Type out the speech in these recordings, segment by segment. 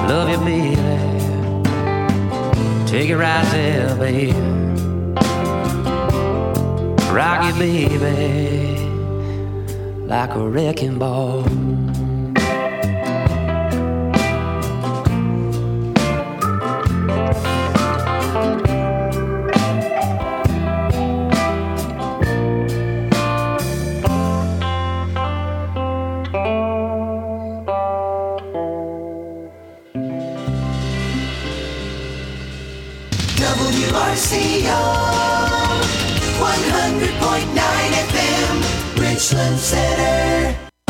Love you, baby. Take it right there, baby. Rock you, baby, like a wrecking ball. WRCO 100.9 FM, Richland Center.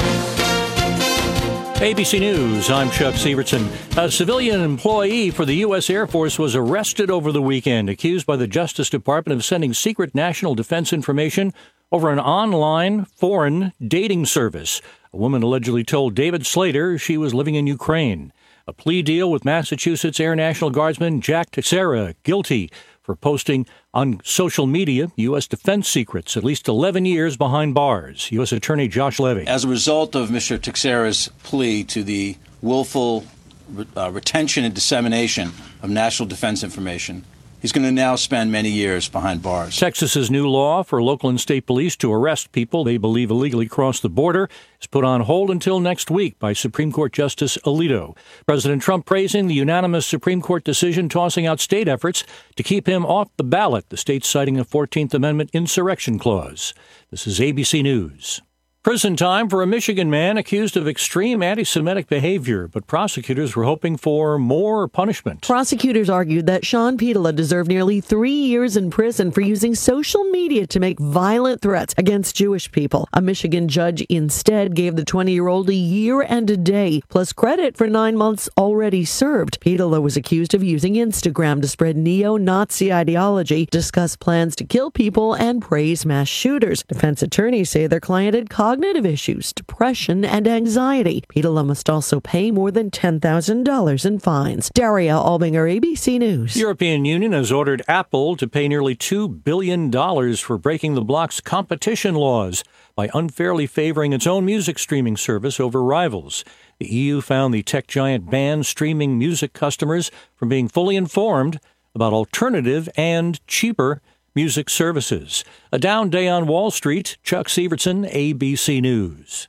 ABC News, I'm Chuck Sievertson. A civilian employee for the U.S. Air Force was arrested over the weekend, accused by the Justice Department of sending secret national defense information over an online foreign dating service. A woman allegedly told David Slater she was living in Ukraine. A plea deal with Massachusetts Air National Guardsman Jack Teixeira guilty for posting on social media U.S. defense secrets, at least 11 years behind bars. U.S. Attorney Josh Levy. As a result of Mr. Teixeira's plea to the willful retention and dissemination of national defense information, he's going to now spend many years behind bars. Texas's new law for local and state police to arrest people they believe illegally crossed the border is put on hold until next week by Supreme Court Justice Alito. President Trump praising the unanimous Supreme Court decision tossing out state efforts to keep him off the ballot, the state citing a 14th Amendment insurrection clause. This is ABC News. Prison time for a Michigan man accused of extreme anti-Semitic behavior, but prosecutors were hoping for more punishment. Prosecutors argued that Sean Petola deserved nearly 3 years in prison for using social media to make violent threats against Jewish people. A Michigan judge instead gave the 20-year-old a year and a day, plus credit for 9 months already served. Petola was accused of using Instagram to spread neo-Nazi ideology, discuss plans to kill people, and praise mass shooters. Defense attorneys say their client had cognitive issues, depression, and anxiety. Petola must also pay more than $10,000 in fines. Daria Albinger, ABC News. The European Union has ordered Apple to pay nearly $2 billion for breaking the bloc's competition laws by unfairly favoring its own music streaming service over rivals. The EU found the tech giant banned streaming music customers from being fully informed about alternative and cheaper music services. A down day on Wall Street. Chuck Sievertson, ABC News.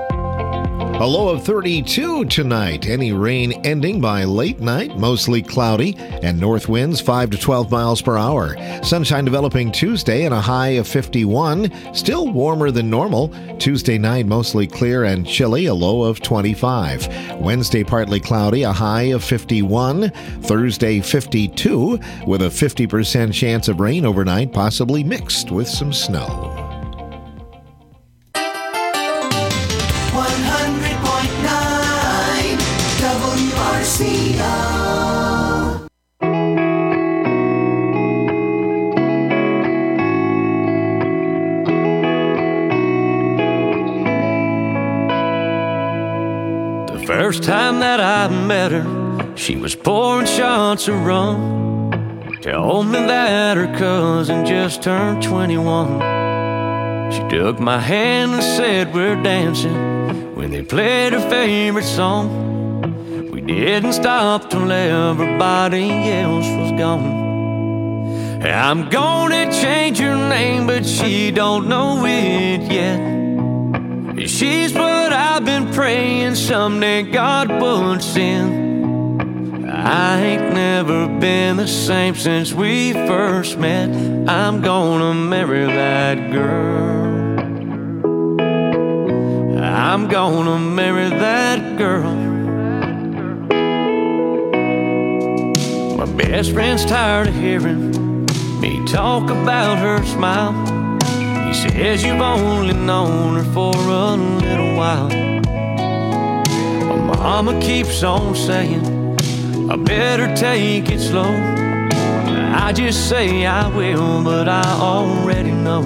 A low of 32 tonight. Any rain ending by late night, mostly cloudy, and north winds 5 to 12 miles per hour. Sunshine developing Tuesday and a high of 51. Still warmer than normal. Tuesday night mostly clear and chilly, a low of 25. Wednesday partly cloudy, a high of 51. Thursday 52 with a 50% chance of rain overnight, possibly mixed with some snow. 100.9 WRCO. The first time that I met her, she was pouring shots of rum. Told me that her cousin just turned 21. She took my hand and said we're dancing when they played her favorite song. We didn't stop till everybody else was gone. I'm gonna change her name, but she don't know it yet. She's what I've been praying someday God would send. I ain't never been the same since we first met. I'm gonna marry that girl. I'm gonna marry that girl. My best friend's tired of hearing me talk about her smile. He says you've only known her for a little while. My mama keeps on saying I better take it slow. I just say I will, but I already know.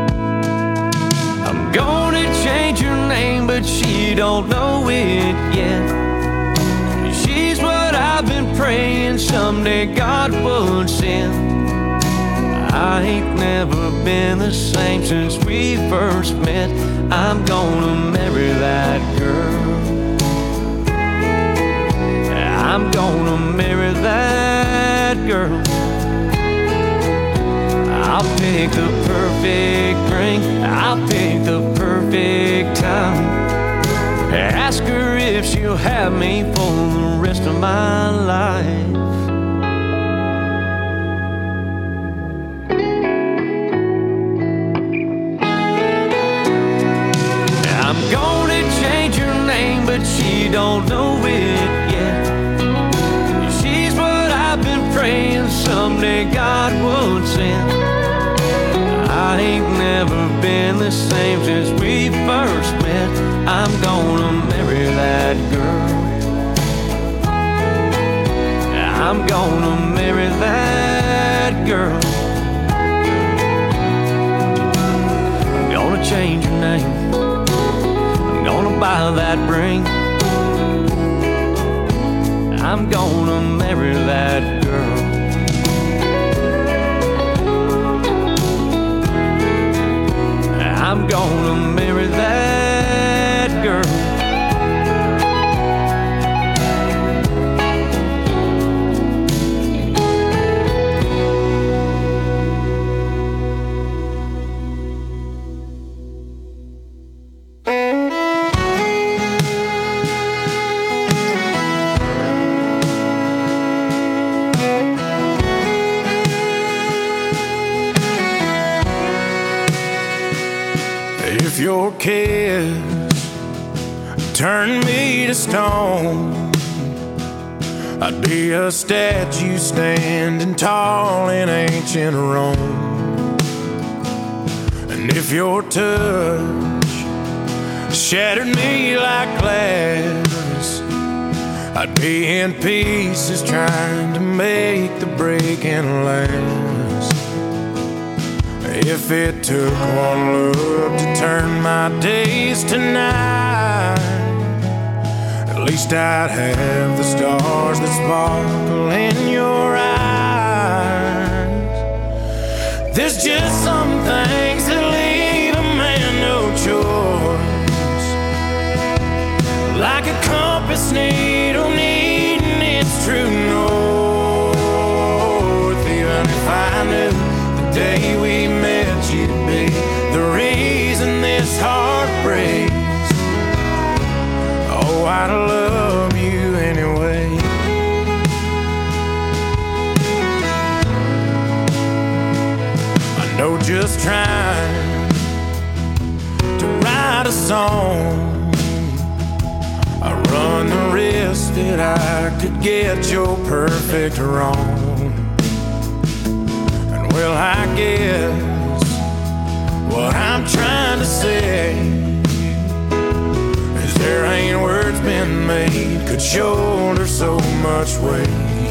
I'm gonna change her name, but she don't know it yet. She's what I've been praying someday God would send. I ain't never been the same since we first met. I'm gonna marry that girl. I'm pick the perfect ring. I'll pick the perfect time. Ask her if she'll have me for the rest of my life. I'm gonna change her name, but she don't know it yet. She's what I've been praying someday God would send. I ain't never been the same since we first met. I'm gonna marry that girl. I'm gonna marry that girl. I'm gonna change her name. I'm gonna buy that ring. I'm gonna marry that girl. I'm gonna marry that girl. If your kiss turned me to stone, I'd be a statue standing tall in ancient Rome. And if your touch shattered me like glass, I'd be in pieces trying to make the breaking last. If it took one look to turn my days to night, at least I'd have the stars that sparkle in your eyes. There's just some things that leave a man no choice, like a compass needle needing its true north. Even if I knew the day we met you'd be the reason this heart breaks, oh, I'd love you anyway. I know just trying to write a song, I run the risk that I could get your perfect wrong. And well, I guess what I'm trying to say is there ain't words been made could shoulder so much weight.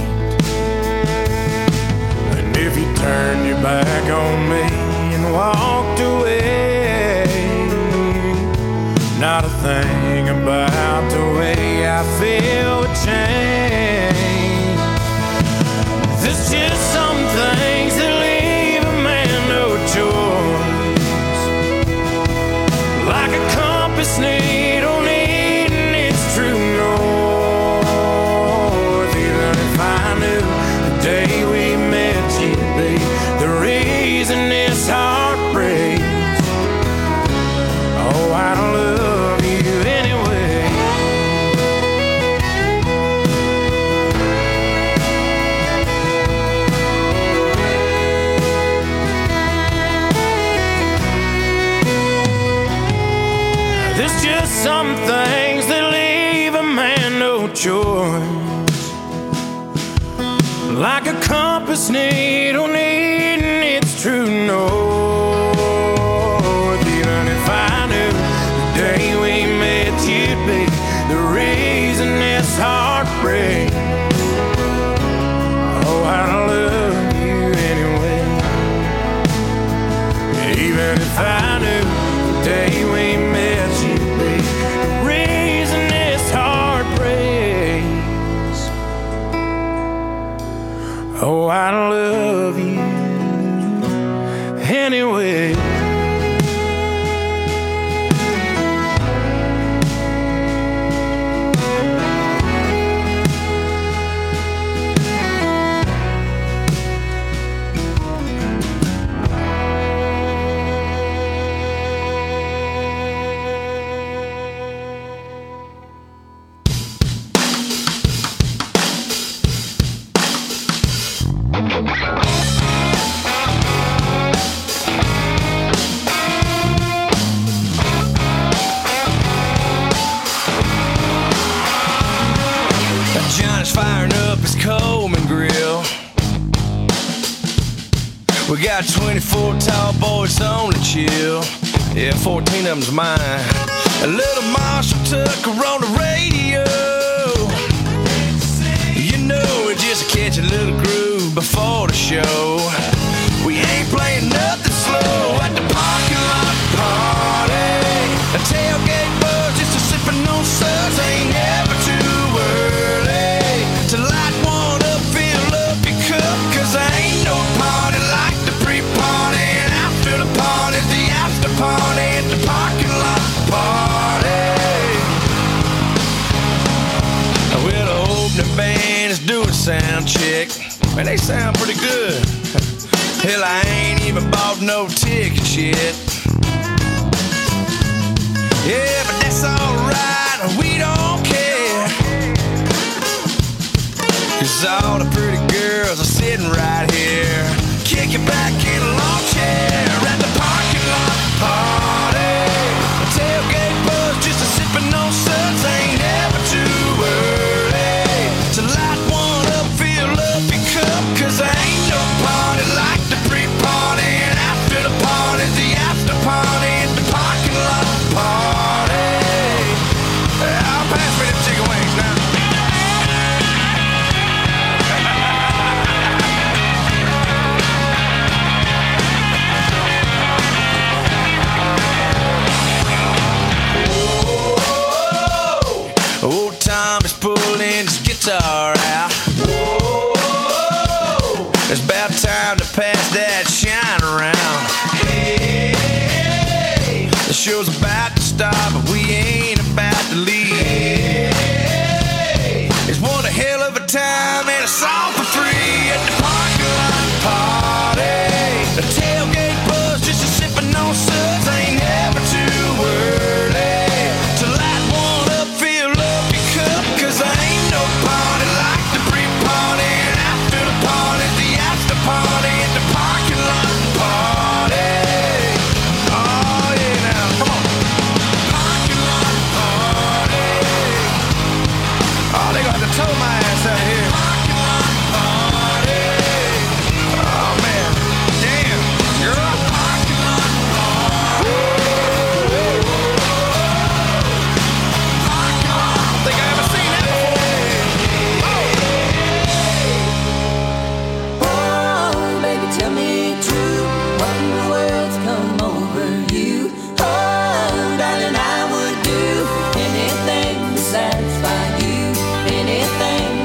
And if you turned your back on me and walked away, not a thing about the way I feel would change. There's just some things that leave a man no choice, like a compass needle needing its true north. Even if I knew the day we met you'd be the reason this heart breaks, oh, I'd love you anyway. There's just some things that leave a man no choice, like a compass needle needing its true north. Even if I knew the day we met you'd be the reason this heart breaks, oh, I'd love you anyway. Even if I knew the day we met you'd be the reason this heart breaks, oh, I'd love you anyway. Johnny's firing up his Coleman grill. We got 24 tall boys on the chill. Yeah, 14 of them's mine. A little Marshall Tucker on the radio. You know, we just catch a little groove before the show. We ain't playing nothing slow at the parking lot party. A tailgate buzz, just a sipping on suds. Ain't never too early to light one up, fill up your cup. Cause there ain't no party like the pre-party. And after the party, the after party at the parking lot party. Well, the opening band is doing sound check. Man, they sound pretty good. Hell, I ain't even bought no tickets yet. Yeah, but that's alright, we don't care. Cause all the pretty girls are sitting right here, kicking back in a lawn chair at the parking lot party. A tailgate buzz, just a sipping on suds. Ain't never too early to light one up, fill up your cup. Cause there ain't no party like the pre-party. And after the party, the after party at the parking lot party. I'll pass me them chicken wings now. Old Tom is pulling his guitar out. Whoa, it's about time to pass that shine around. Hey, the show's about to start, but we ain't about to leave. It's one hell of a time, and it's all for free at the parking lot party. The tailgate buzz, just a sipping on suds. Ain't never too early to light one up, fill up your cup. Cause there ain't no party like the pre-party. And after the party, the after party at the parking lot party. Oh yeah, now come on. Parking lot party. Oh, they gonna have to tow my ass out here. Parking lot party. Oh man, damn, girl. Parking lot party. Parking lot. I think I haven't seen that before. Oh, baby, tell me true. What in the world's come over you? Oh, darling, I would do anything to satisfy you. Anything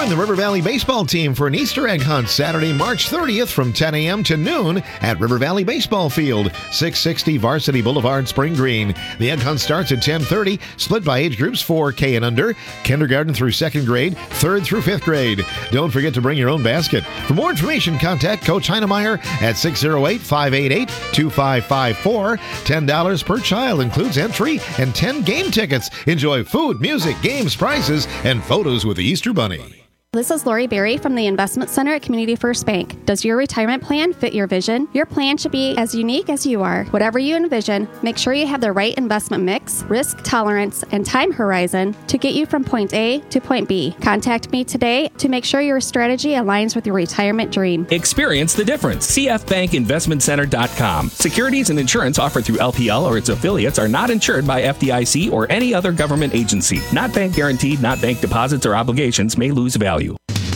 Join the River Valley baseball team for an Easter egg hunt Saturday, March 30th from 10 a.m. to noon at River Valley Baseball Field, 660 Varsity Boulevard, Spring Green. The egg hunt starts at 10:30, split by age groups 4K and under, kindergarten through 2nd grade, 3rd through 5th grade. Don't forget to bring your own basket. For more information, contact Coach Heinemeyer at 608-588-2554. $10 per child includes entry and 10 game tickets. Enjoy food, music, games, prizes, and photos with the Easter Bunny. This is Lori Berry from the Investment Center at Community First Bank. Does your retirement plan fit your vision? Your plan should be as unique as you are. Whatever you envision, make sure you have the right investment mix, risk tolerance, and time horizon to get you from point A to point B. Contact me today to make sure your strategy aligns with your retirement dream. Experience the difference. CFBankInvestmentCenter.com. Securities and insurance offered through LPL or its affiliates are not insured by FDIC or any other government agency. Not bank guaranteed, not bank deposits or obligations may lose value.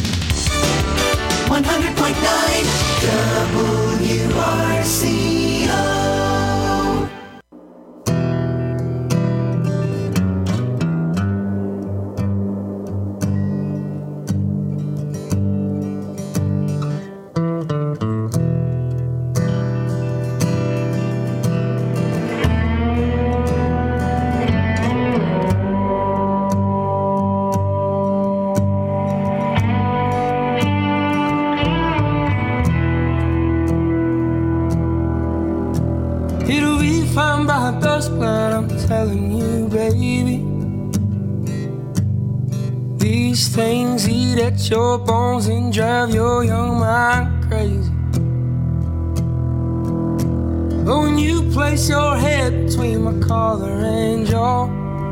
100.9 WRCO. It'll be fine by dusk, but I'm telling you, baby, these things eat at your bones and drive your young mind crazy. But when you place your head between my collar and jaw,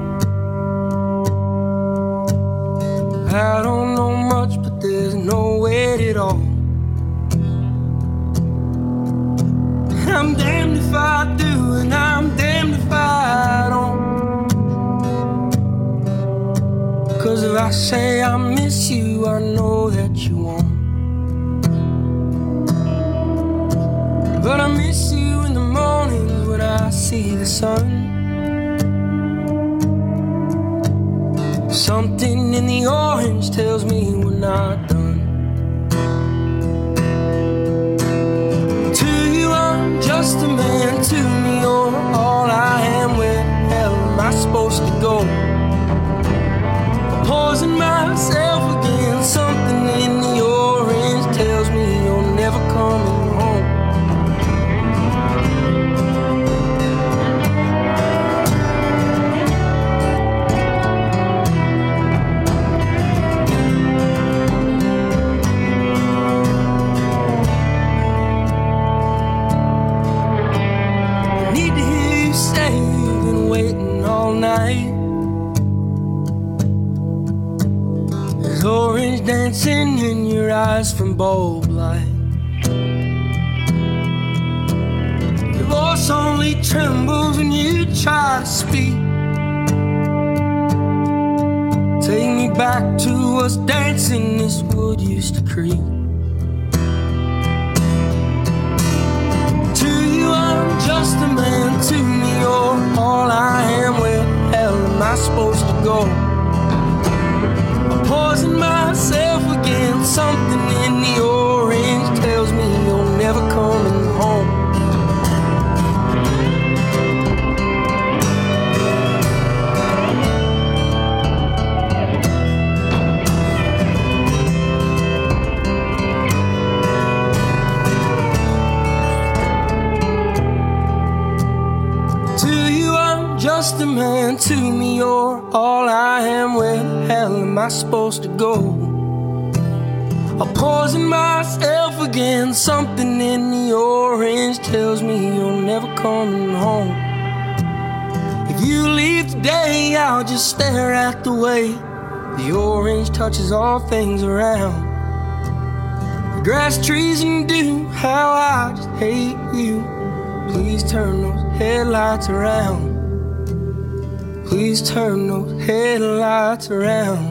I don't know much, but there's no weight at all. I'm damned if I do, and I'm damned if I don't. 'Cause if I say I miss you, I know that you won't. But I miss you in the mornings when I see the sun. Something in the orange tells me we're not done. Just a man, to me you're all I am. Where the hell am I supposed to go? Poison myself again. Something in the orange tells me you're never coming home. There's orange dancing in your eyes from bulb light. Your voice only trembles when you try to speak. Take me back to us dancing this wood used to creep. To you I'm just a man, to me you're all I am. Where the hell am I supposed to go? I'm poisoning myself again. Something in the orange tells me you're never coming home. Just a man, to me you're all I am. Where the hell am I supposed to go? I poison myself again. Something in the orange tells me you're never coming home. If you leave today, I'll just stare at the way the orange touches all things around. The grass, trees, and dew, how I just hate you. Please turn those headlights around. Please turn those headlights around.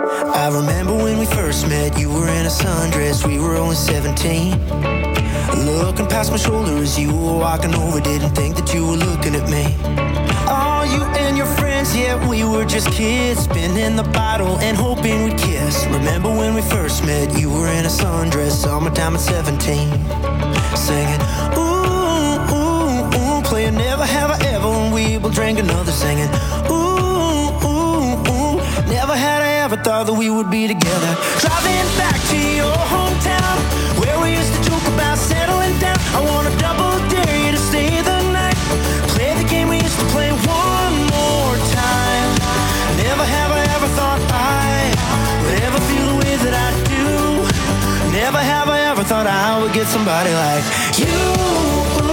I remember when we first met, you were in a sundress, we were only 17. Looking past my shoulder as you were walking over, didn't think that you were looking at me. Oh, you and your friends, yeah, we were just kids, spinning the bottle and hoping we'd kiss. Remember when we first met, you were in a sundress, summertime at 17. Singing, ooh, ooh, ooh, playing Never Have I Ever, and we will drink another, singing, ooh, ooh, ooh, never had I ever thought that we would be together. Driving back to your hometown, where we used to joke about settling down. I wanna double dare you to stay the night, play the game we used to play one more time. Never have I ever thought I would ever feel the way that I do. Never have I ever thought I would get somebody like you.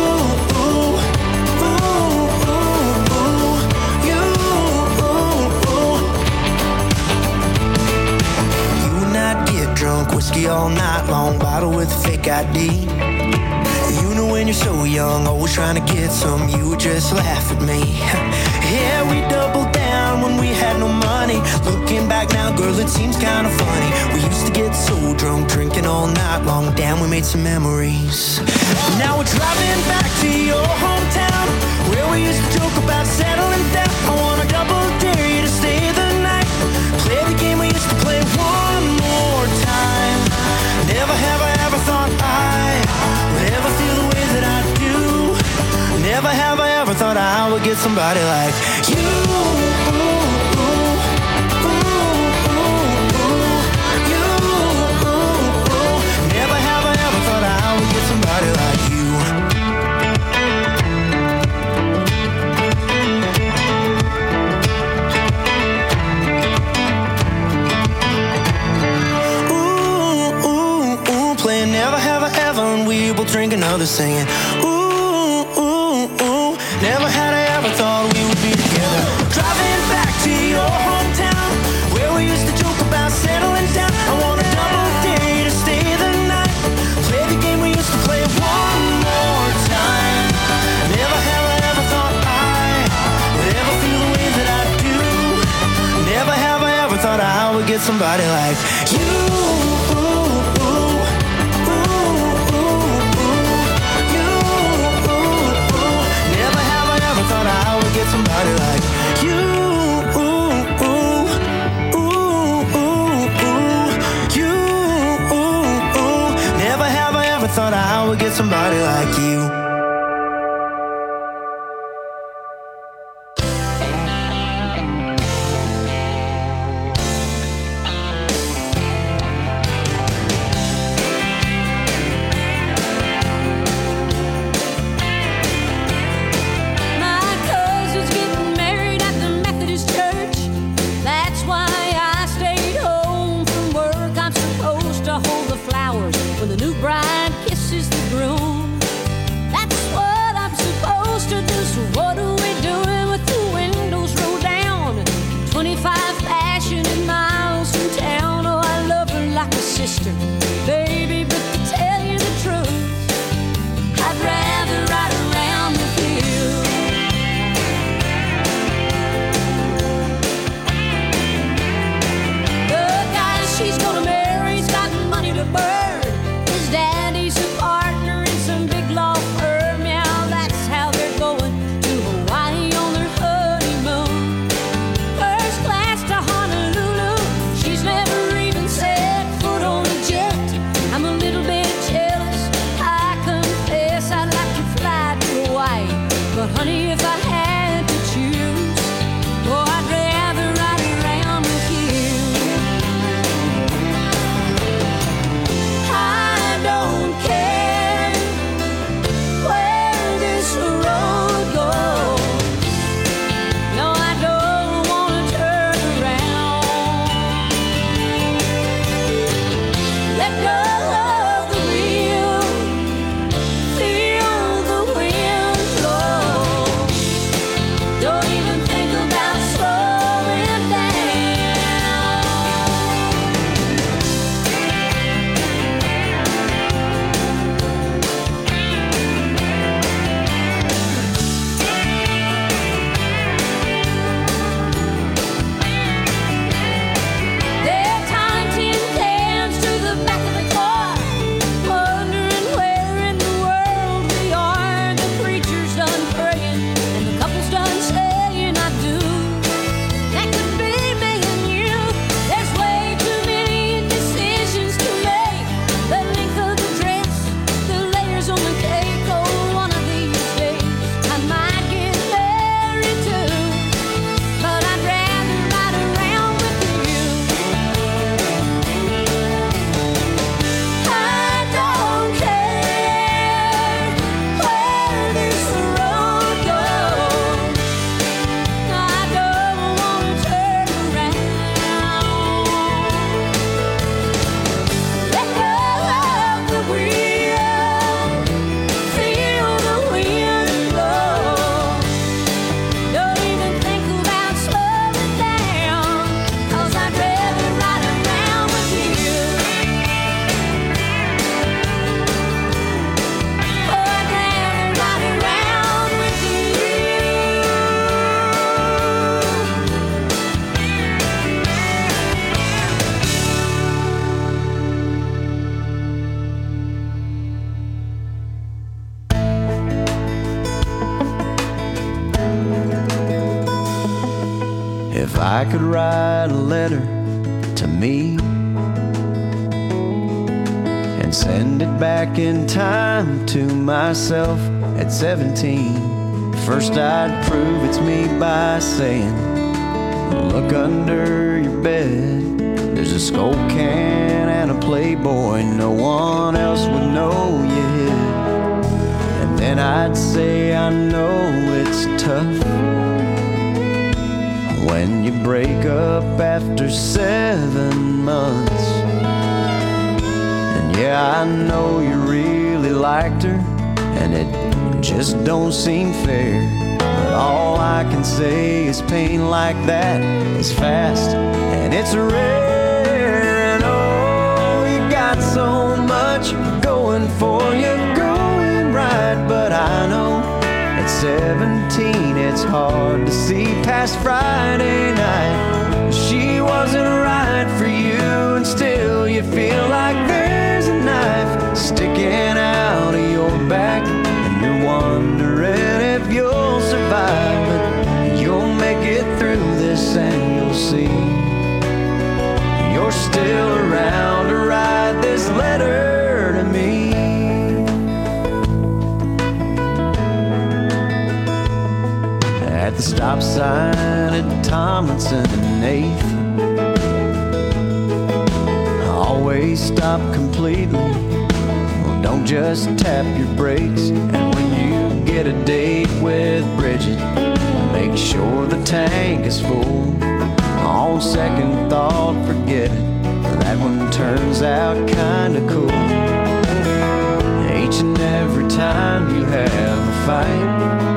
Get drunk, whiskey all night long, bottle with a fake ID. You know when you're so young, always trying to get some, you would just laugh at me. Yeah, we doubled down when we had no money. Looking back now, girl, it seems kind of funny. We used to get so drunk, drinking all night long. Damn, we made some memories. Now we're driving back to your hometown, where we used to joke about settling down. I wanna double dare you to stay the night, play the game we used to play one more time. Never have I ever thought I would ever feel the way that I do. Never have I ever thought I would get somebody like you. Never have I ever thought I would get somebody like you. Never have I ever, and we will drink another, singing ooh, ooh, ooh. Never had I ever thought we would be together. Driving back to your hometown, where we used to joke about settling down. I wanna double dare you to stay the night, play the game we used to play one more time. Never have I ever thought I would ever feel the way that I do. Never have I ever thought I would get somebody like you. Get somebody like you. You. Never have I ever thought I would get somebody like you. Baby, but to tell you the truth, I'd rather ride around with you. The guy she's gonna marry's got money to burn. His daddy's a partner in some big law firm. Yeah, that's how they're going to Hawaii on their honeymoon. First class to Honolulu, she's never even set foot on a jet. I could write a letter to me and send it back in time to myself at 17, first I'd prove it's me by saying, look under your bed, there's a Skull can and a Playboy no one else would know you hid. And then I'd say, I know it's tough when you break up after 7 months. And yeah, I know you really liked her, and it just don't seem fair. But all I can say is pain like that is fast and it's rare. And oh, you got so much going for you, going right. But I know at 17 it's hard to see past Friday night. She wasn't right for you, and still you feel like there's a knife sticking out of your back, and you're wondering if you'll survive. But you'll make it through this and you'll see you're still around to write this letter to me. At the stop sign at Tomlinson and 8th, always stop completely. Well, don't just tap your brakes. And when you get a date with Bridget, make sure the tank is full. On second thought, forget it. That one turns out kinda cool. Each and every time you have a fight,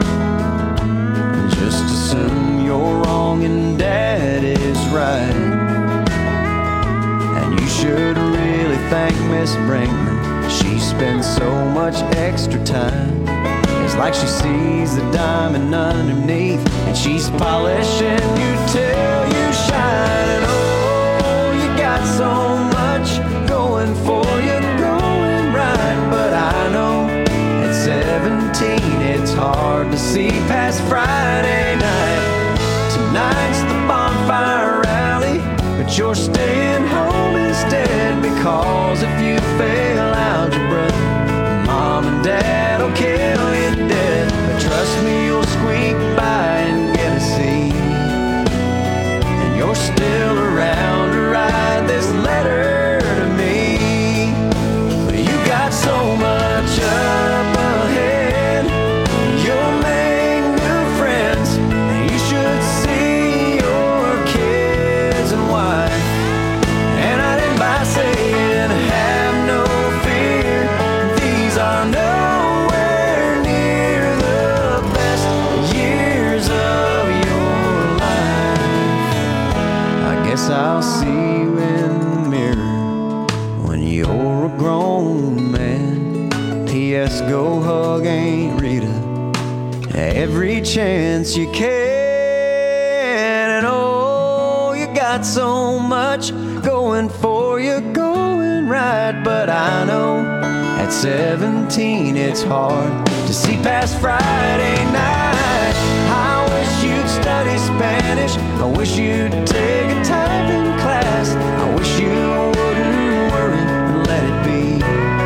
just assume you're wrong and Dad is right. And you should really thank Miss Brinkman. She spends so much extra time. It's like she sees the diamond underneath, and she's polishing you till you shine. And oh, you got so much going for you, going right. But I know at 17 it's hard to see past Friday night. Tonight's the bonfire rally, but you're staying home instead, because if you fail algebra, Mom and Dad will kill you dead. But trust me, you'll squeak by and get a C, and you're still around to write this letter to me. You got so much up ahead, you'll make new friends, and you should see your kids and wife. And I didn't by saying have no fear, these are nowhere near the best years of your life. I guess I'll see you in the mirror when you're a grown man. P.S. Go hug Aunt Rita every chance you can. And oh, you got so much going for you, going right. But I know at 17 it's hard to see past Friday night. I wish you'd study Spanish, I wish you'd take a typing class, I wish you wouldn't worry and let it be.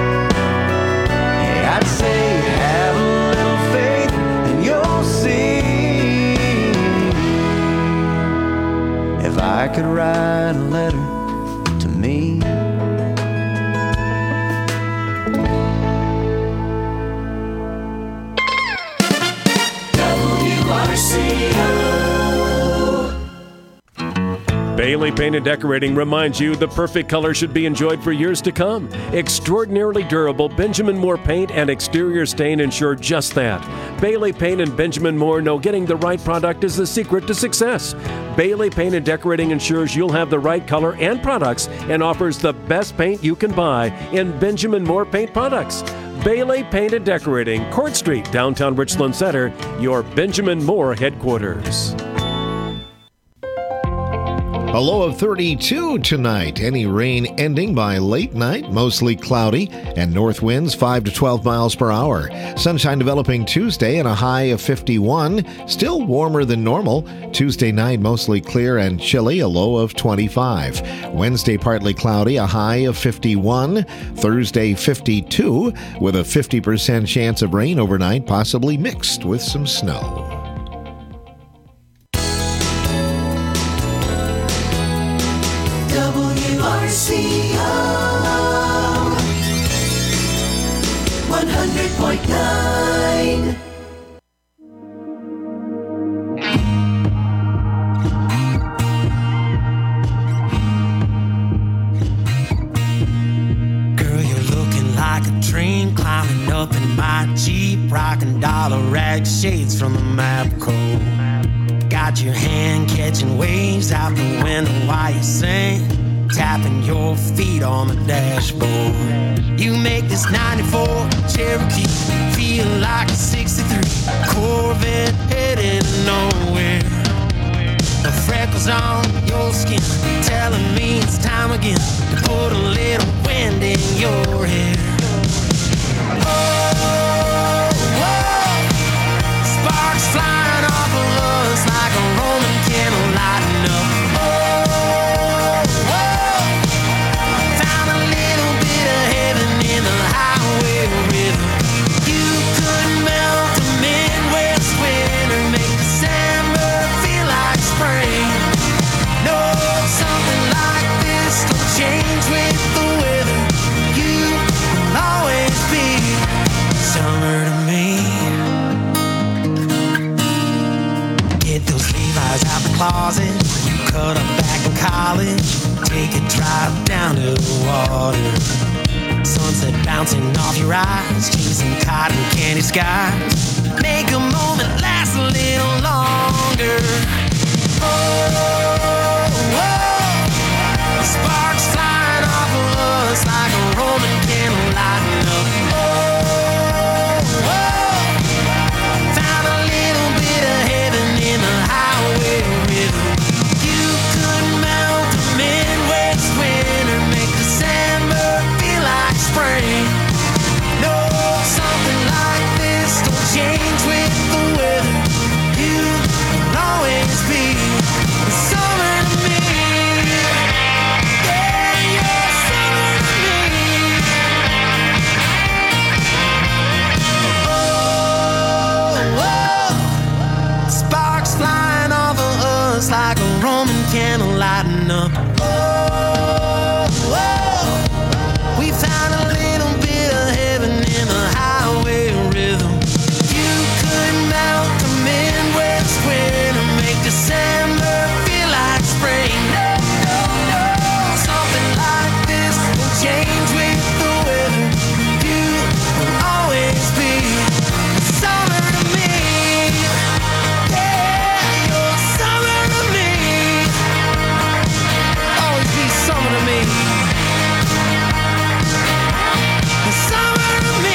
Hey, I'd say have a little faith and you'll see. If I could write a letter to me. Bailey Paint and Decorating reminds you the perfect color should be enjoyed for years to come. Extraordinarily durable Benjamin Moore paint and exterior stain ensure just that. Bailey Paint and Benjamin Moore know getting the right product is the secret to success. Bailey Paint and Decorating ensures you'll have the right color and products and offers the best paint you can buy in Benjamin Moore paint products. Bailey Paint and Decorating, Court Street, downtown Richland Center, your Benjamin Moore headquarters. A low of 32 tonight. Any rain ending by late night, mostly cloudy, and north winds 5 to 12 miles per hour. Sunshine developing Tuesday and a high of 51. Still warmer than normal. Tuesday night mostly clear and chilly, a low of 25. Wednesday partly cloudy, a high of 51. Thursday 52 with a 50% chance of rain overnight, possibly mixed with some snow. WRCO 100.9. Girl, you're looking like a dream, climbing up in my Jeep, rocking dollar rag shades from the Mapco. Got your hand catching waves out the window while you sing, tapping your feet on the dashboard. You make this 94 Cherokee feel like a 63 Corvette headed nowhere. The freckles on your skin telling me it's time again to put a little wind in your hair. Oh, oh, sparks flying off of us like a Roman candle lighting up. Change with the weather, you will always be summer to me. Get those Levi's out the closet, you cut up back in college, take a drive down to the water. Sunset bouncing off your eyes, chasing cotton candy skies, make a moment last a little longer. Oh, oh. Sparks flying off of us like a Roman candle lighting up. Oh, oh, found a little bit of heaven in the highway rhythm. You could melt the Midwest winter, make December feel like spring. No, something like this don't change with the weather. You will always be the summer to me. Like a Roman candle lighting up. Oh, oh, we found a little bit of heaven in the highway rhythm. You could melt the Midwest winter, make December feel like spring. No, no, no, something like this will change with the weather. You will always be summer to me. Summer to me. Summer to me.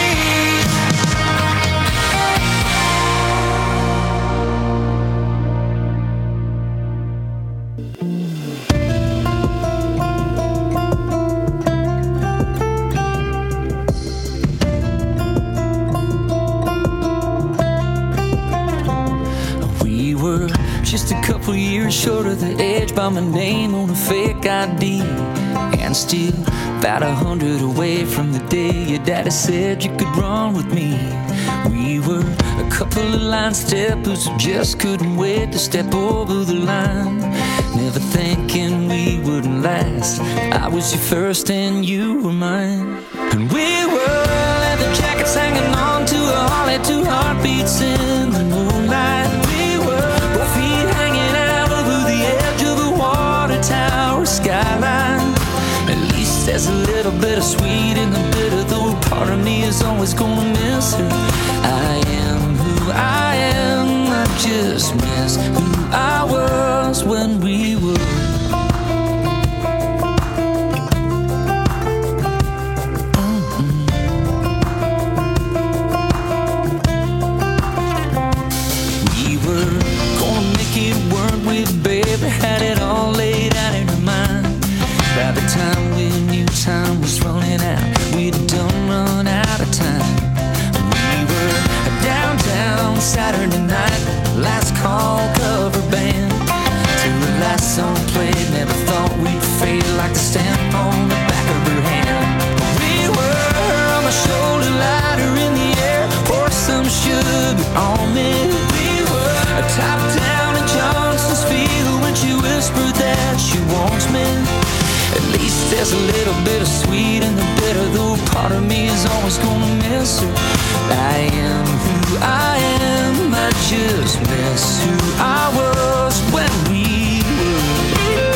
We were just a couple years short of the edge by my name on a fake ID, and still about 100 away from the day your daddy said you could run with me. We were a couple of line steppers who just couldn't wait to step over the line, never thinking we wouldn't last. I was your first and you were mine, and we were leather jackets hanging on to a Harley, 2 heartbeats in the moonlight. We were both feet hanging out over the edge of a water tower skyline. At least there's a little bit of sweet in the bitter, though part of me is always gonna miss her. I am who I am, I just miss who I was when we were. We were gonna make it, weren't we, baby? Had it all laid out time we knew time was running out. We'd done run out of time. We were downtown Saturday night, last call cover band. Till the last song played, never thought we'd fade like the stamp on the back of her hand. We were on the shoulder, lighter in the air, pour some sugar on me. We were top down in Johnson's Field when she whispered that she wants me. At least there's a little bit of sweet in the bitter, though part of me is always gonna miss her. I am who I am, I just miss who I was when we were.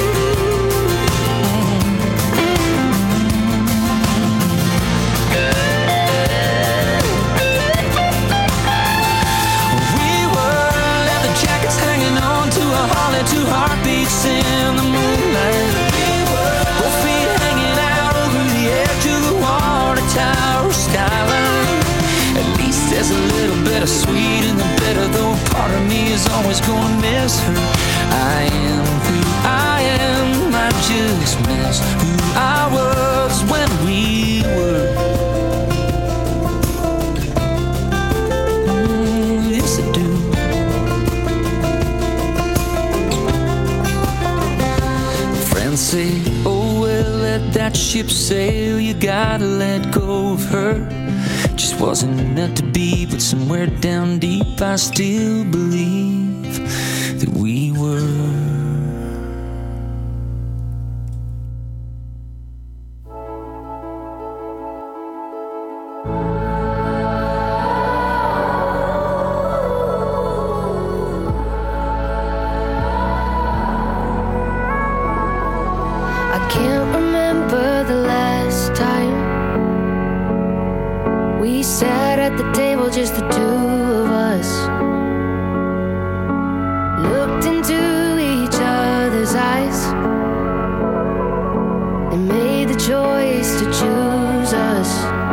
We were leather jackets hanging on to a Harley, two heartbeats in the moonlight. Both feet hanging out over the edge of the water tower skyline. At least there's a little bit of sweet in the bitter, though part of me is always gonna miss her. I am who I am, I just miss who I was when we were. Yes, I do. Friends say, oh well, let that ship sail, you gotta let go of her. Just wasn't meant to be, but somewhere down deep I still believe that we were. I can't remember the last time we sat at the table, just the two of us. Looked into each other's eyes and made the choice to choose us.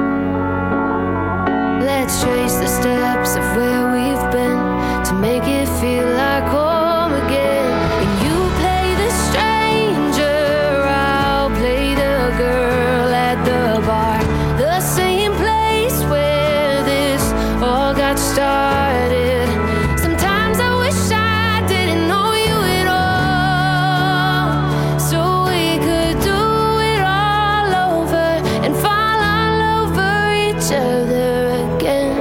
Let's trace the steps of where we've been to make it feel like home again. And you play the stranger, I'll play the girl at the bar. The same place where this all got started. Sometimes I wish I didn't know you at all, so we could do it all over and fall all over each other again.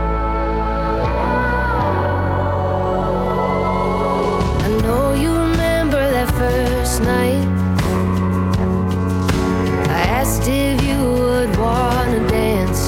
I know you remember that first night. I asked if you would wanna dance.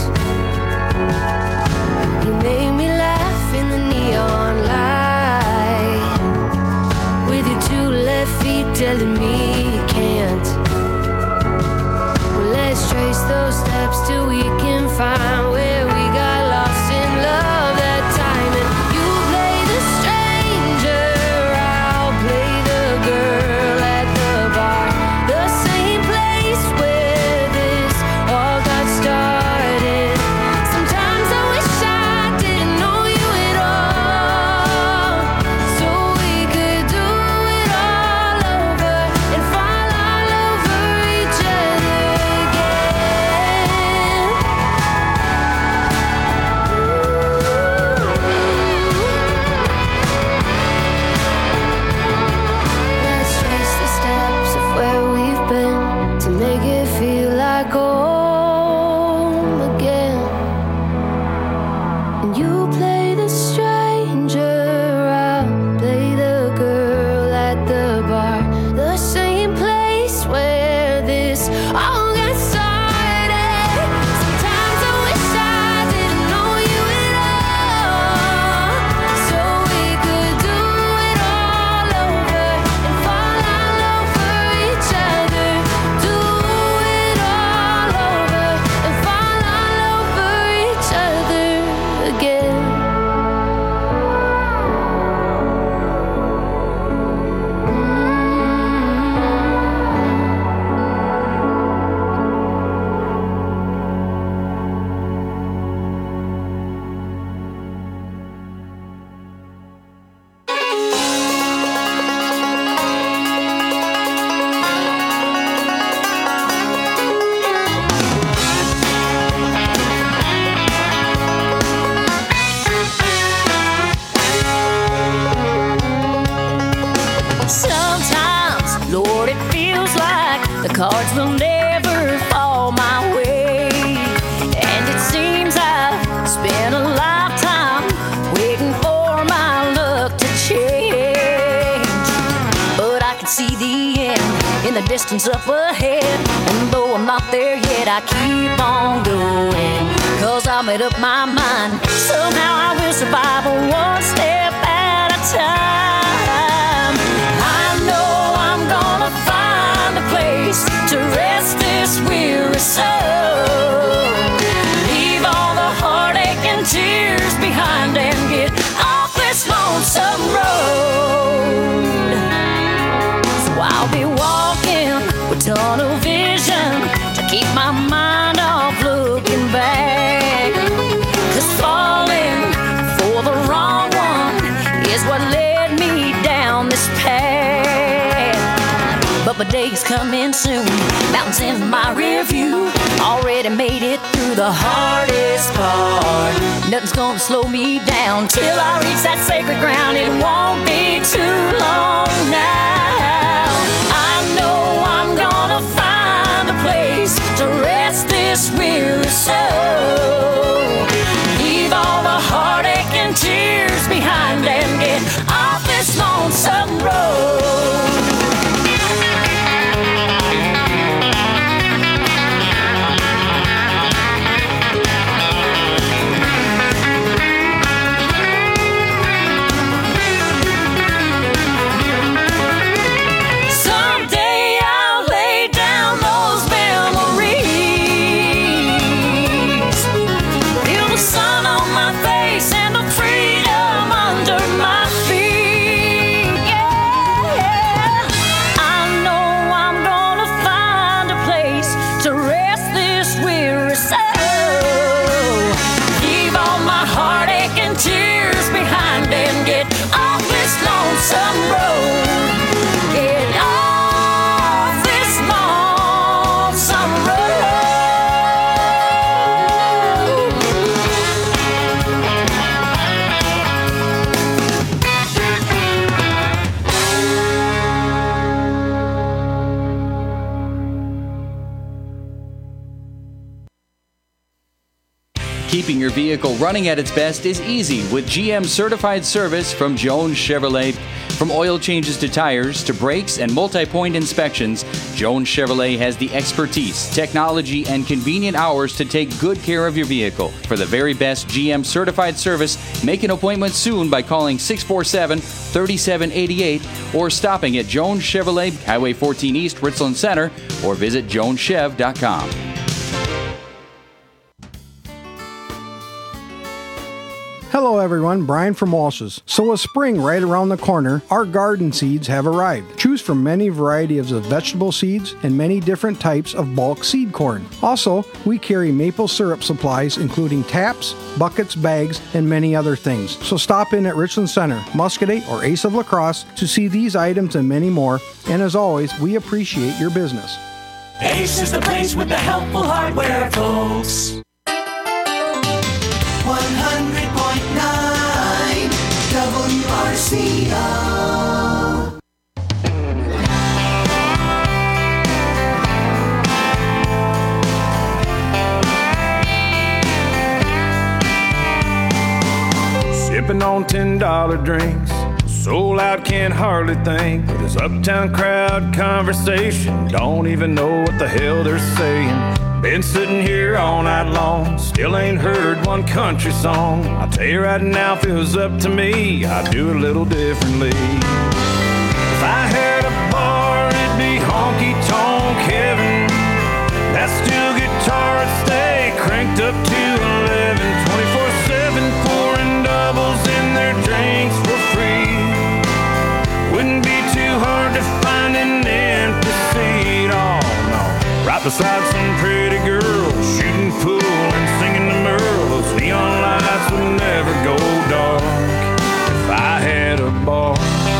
You made me laugh in the neon light, with your two left feet telling me you can't. Well, let's trace those steps till we can find where we got lost in love that time. And you play the stranger, I'll play the girl at the bar. The same place where this all got started. Sometimes I wish I didn't know you at all, so we could do it all over and fall all over each other again. cards will never fall my way. And it seems I've spent a lifetime waiting for my luck to change. But I can see the end in the distance up ahead. And though I'm not there yet, I keep on going. 'Cause I made up my mind, somehow I will survive one step at a time. I know I'm gonna find a place to rest this weary soul. Leave all the heartache and tears behind and get off this lonesome road. So I'll be walking with tunnel vision to keep my mind off looking back. 'Cause falling for the wrong one is what led me down this path. But my day's coming soon, mountains in my rear view. Already made it through the hardest part. Nothing's gonna slow me down till I reach that sacred ground. It won't be too long now. I know I'm gonna find a place to rest this weary soul. Leave all the heartache and tears behind and get off this lonesome road. Keeping your vehicle running at its best is easy with GM certified service from Jones Chevrolet. From oil changes to tires to brakes and multi-point inspections, Jones Chevrolet has the expertise, technology, and convenient hours to take good care of your vehicle. For the very best GM certified service, make an appointment soon by calling 647-3788 or stopping at Jones Chevrolet, Highway 14 East, Richland Center, or visit joneschev.com. Hello everyone, Brian from Walsh's. So with spring right around the corner, our garden seeds have arrived. Choose from many varieties of vegetable seeds and many different types of bulk seed corn. Also, we carry maple syrup supplies including taps, buckets, bags, and many other things. So stop in at Richland Center, Muscatine, or Ace of La Crosse to see these items and many more. And as always, we appreciate your business. Ace is the place with the helpful hardware, folks. 100.9 WRCO. Sipping on $10 drinks, sold out, can't hardly think. With this uptown crowd conversation, don't even know what the hell they're saying. Been sitting here all night long, still ain't heard one country song. I'll tell you right now, if it was up to me, I'd do it a little differently. If I had a bar, it'd be honky-tonk heaven. That steel guitar would stay cranked up to 11, 24/7, pouring doubles in their drinks for free. Wouldn't be too hard to find an empty seat, oh no. Right beside some pretty girls, shooting pool and singing to Merle. Those neon lights would never go dark if I had a bar.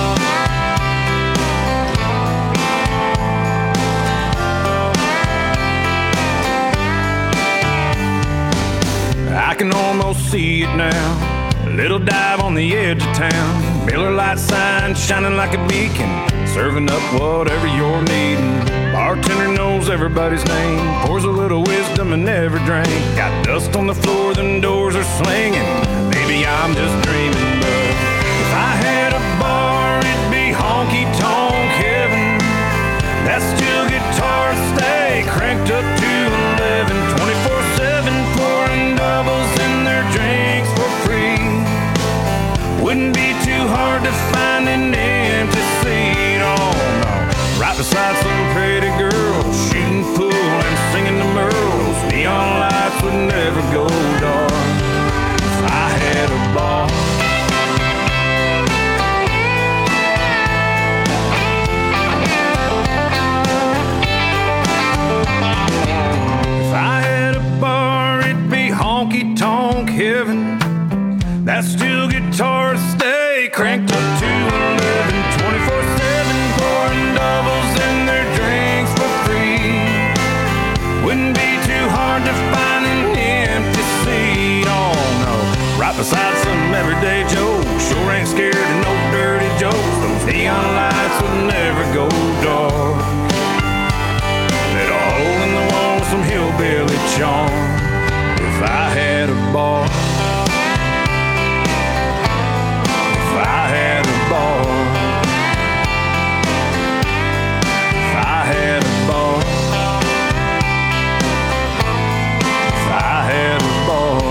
I can almost see it now. A little dive on the edge of town. Miller Lite sign shining like a beacon, serving up whatever you're needing. Bar Bartender knows everybody's name, pours a little wisdom and never drink. Got dust on the floor, then doors are slinging. Maybe I'm just dreaming, but if I had a bar, it'd be honky-tonk heaven. That's still guitars stay cranked up to 11, 24/7, pouring doubles in their drinks for free. Wouldn't be too hard to find an empty seat, oh no. Right beside some pretty girls, shooting pool and singing the Merles. Neon lights would never go dark if I had a bar. If I had a bar, it'd be honky-tonk heaven. That steel guitar stay cranked up to 11, 24/7, pouring doubles in their drinks for free. Wouldn't be too hard to find an empty seat, oh no. Right beside some everyday Joe, sure ain't scared of no dirty jokes. Those neon lights would never go dark. Let a hole in the wall, some hillbilly charm. If I had a bar, if I had a bar, if I had a bar, if I had a bar.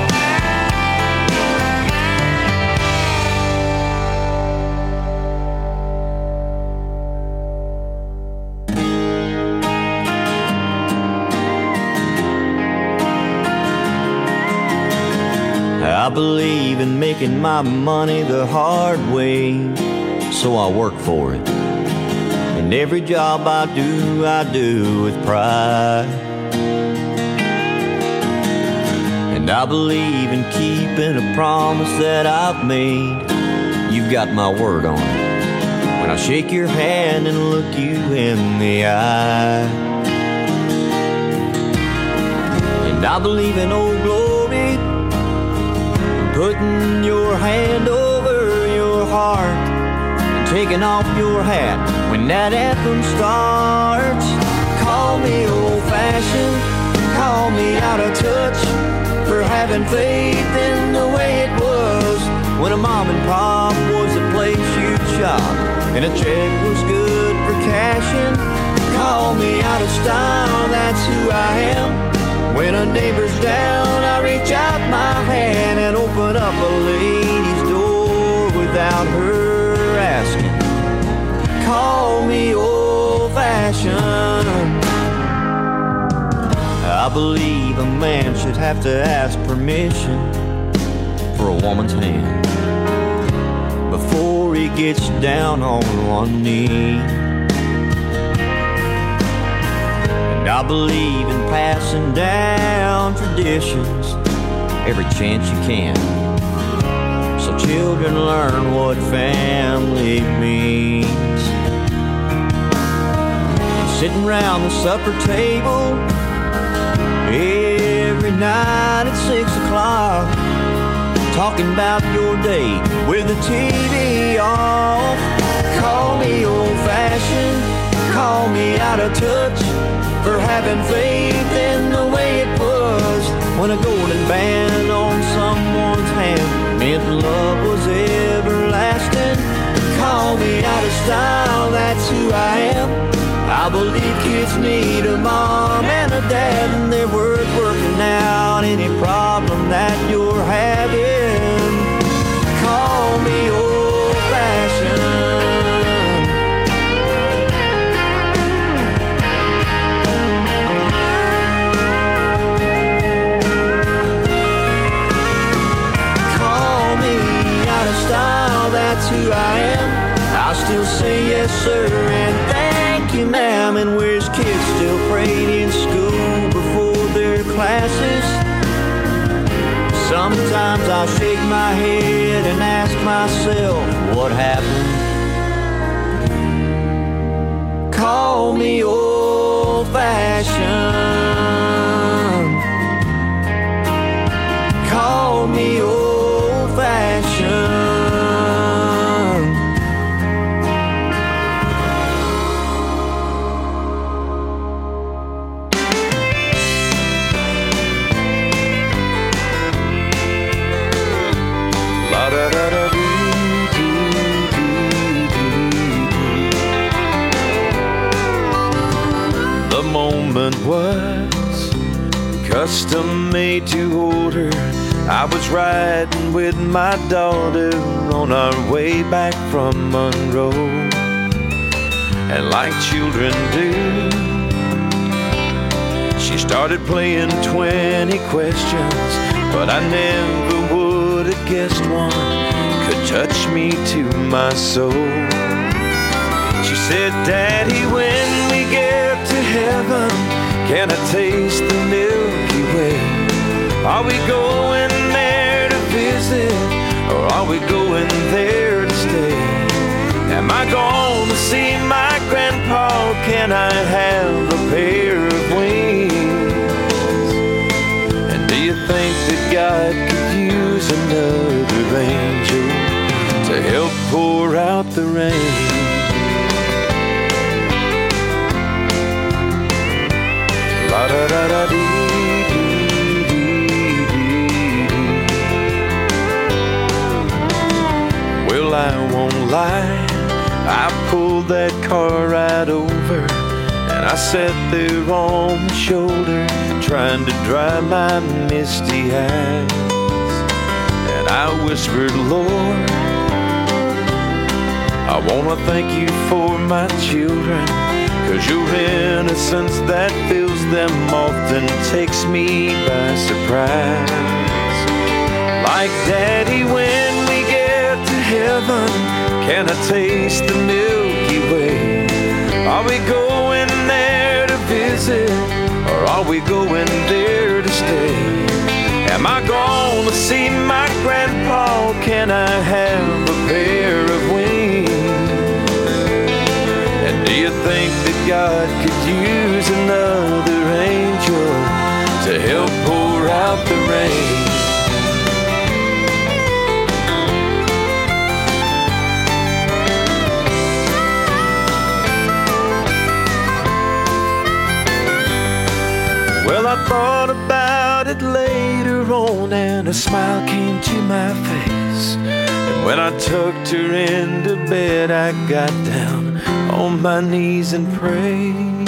I believe in making my money the hard way, so I work for it. And every job I do with pride. And I believe in keeping a promise that I've made. You've got my word on it when I shake your hand and look you in the eye. And I believe in old glory, putting your hand over your heart and taking off your hat when that anthem starts. Call me old-fashioned, call me out of touch for having faith in the way it was when a mom and pop was the place you'd shop and a check was good for cashing. Call me out of style, that's who I am. When a neighbor's down, I reach out my hand and open up a lady's door without her asking. Call me old-fashioned. I believe a man should have to ask permission for a woman's hand before he gets down on one knee. I believe in passing down traditions every chance you can, so children learn what family means. And sitting around the supper table every night at 6 o'clock, talking about your day with the TV off. Call me old-fashioned, call me out of touch for having faith in the way it was when a golden band on someone's hand meant love was everlasting. Call me out of style, that's who I am. I believe kids need a mom and a dad, and they're worth working out any problem that you're having. Call me old-fashioned. That's who I am. I'll still say yes sir and thank you ma'am, and wish kids still prayed in school before their classes. Sometimes I'll shake my head and ask myself what happened. Call me old-fashioned, call me old-fashioned. was custom made to order. I was riding with my daughter on our way back from Monroe, and like children do, she started playing 20 questions, but I never would have guessed one could touch me to my soul. She said, Daddy, when we get to heaven, can I taste the Milky Way? Are we going there to visit, or are we going there to stay? Am I going to see my grandpa? Can I have a pair of wings? And do you think that God could use another angel to help pour out the rain? La da da da dee. Well, I won't lie, I pulled that car right over, and I sat there on the shoulder trying to dry my misty eyes. And I whispered, Lord, I want to thank you for my children, 'cause your innocence that fills them often takes me by surprise. Like Daddy, when we get to heaven, can I taste the Milky Way? Are we going there to visit, or are we going there to stay? Am I going to see my grandpa? Can I have a pair of wings? And do you think that God could use another angel to help pour out the rain? Well, I thought about it later on, and a smile came to my face. And when I tucked her into bed, I got down on my knees and prayed.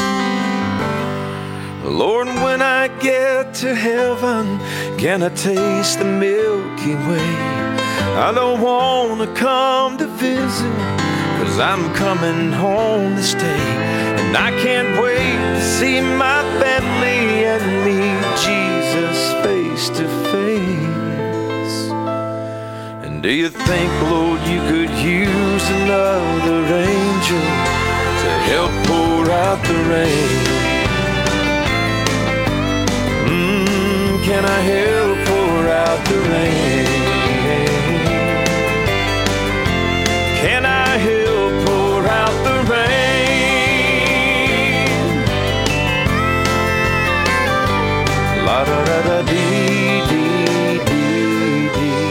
Lord, when I get to heaven, can I taste the Milky Way? I don't want to come to visit, 'cause I'm coming home to stay. And I can't wait to see my family and meet Jesus face to face. And do you think, Lord, you could use another angel to help pour out the rain? Can I help pour out the rain? Can I help pour out the rain? La da da da dee dee dee dee.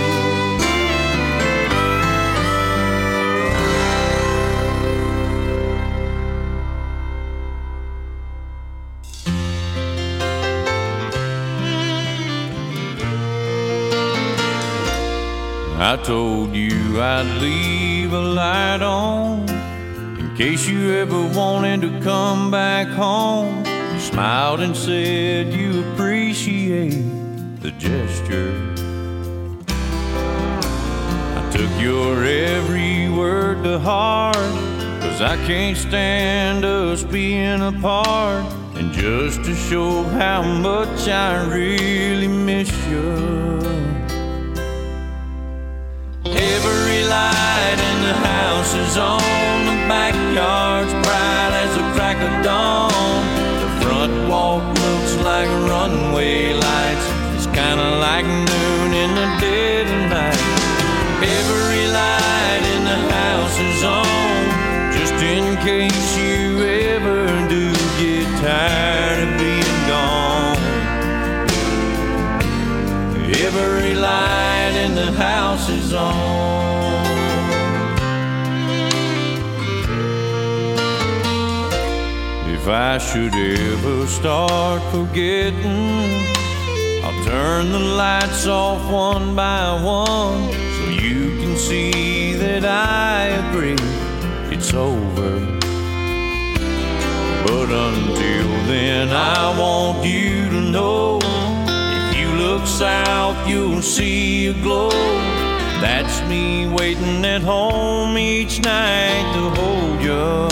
I told you I'd leave a light on in case you ever wanted to come back home. You smiled and said you appreciate the gesture. I took your every word to heart, 'cause I can't stand us being apart. And just to show how much I really miss you, every light in the house is on, the backyard's bright as the crack of dawn. The front walk looks like runway lights, it's kinda like noon in the dead of night. Every light in the house is on, just in case you ever do get tired of being gone. Every light in the house is on. If I should ever start forgetting, I'll turn the lights off one by one, so you can see that I agree it's over. But until then, I want you to know, if you look south, you'll see a glow. That's me waiting at home each night to hold you.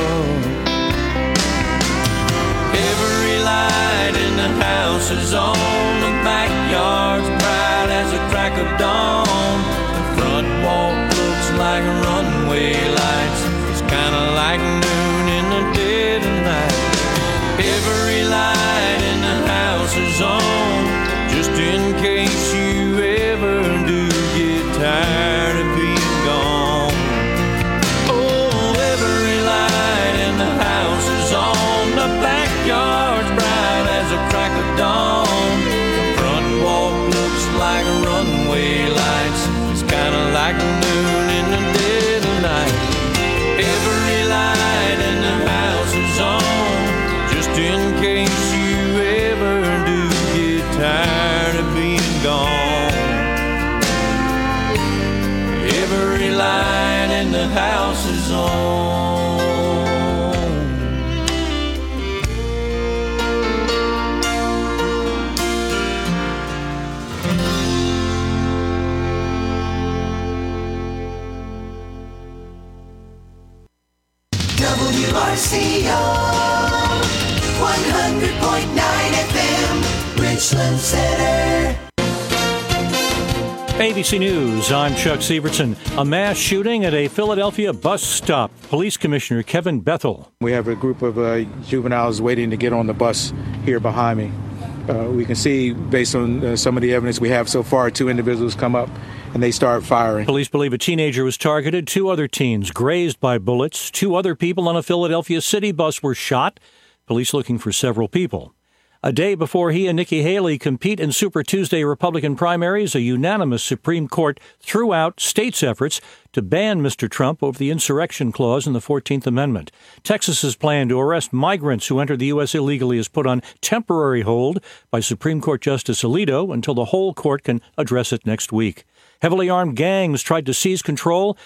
Every light in the house is on, the backyard's bright as a crack of dawn. The front walk looks like runway lights. It's kinda like noon in the dead of night. Every light in the house is on, just in case you ever do get tired of being gone. Oh, every light in the house is on, the backyard's bright as a crack of dawn. The front walk looks like runway lights. It's kinda like noon in the dead of night. Every light in the house is on, just in case you ever do get tired of being gone. Every light in the house is on. WRCO 100.9 FM, Richland Center. ABC News, I'm Chuck Sievertson. A mass shooting at a Philadelphia bus stop. Police Commissioner Kevin Bethel. We have a group of juveniles waiting to get on the bus here behind me. We can see, based on some of the evidence we have so far, 2 individuals come up and they start firing. Police believe a teenager was targeted. 2 other teens grazed by bullets. 2 other people on a Philadelphia city bus were shot. Police looking for several people. A day before he and Nikki Haley compete in Super Tuesday Republican primaries, a unanimous Supreme Court threw out states' efforts to ban Mr. Trump over the insurrection clause in the 14th Amendment. Texas's plan to arrest migrants who enter the U.S. illegally is put on temporary hold by Supreme Court Justice Alito until the whole court can address it next week. Heavily armed gangs tried to seize control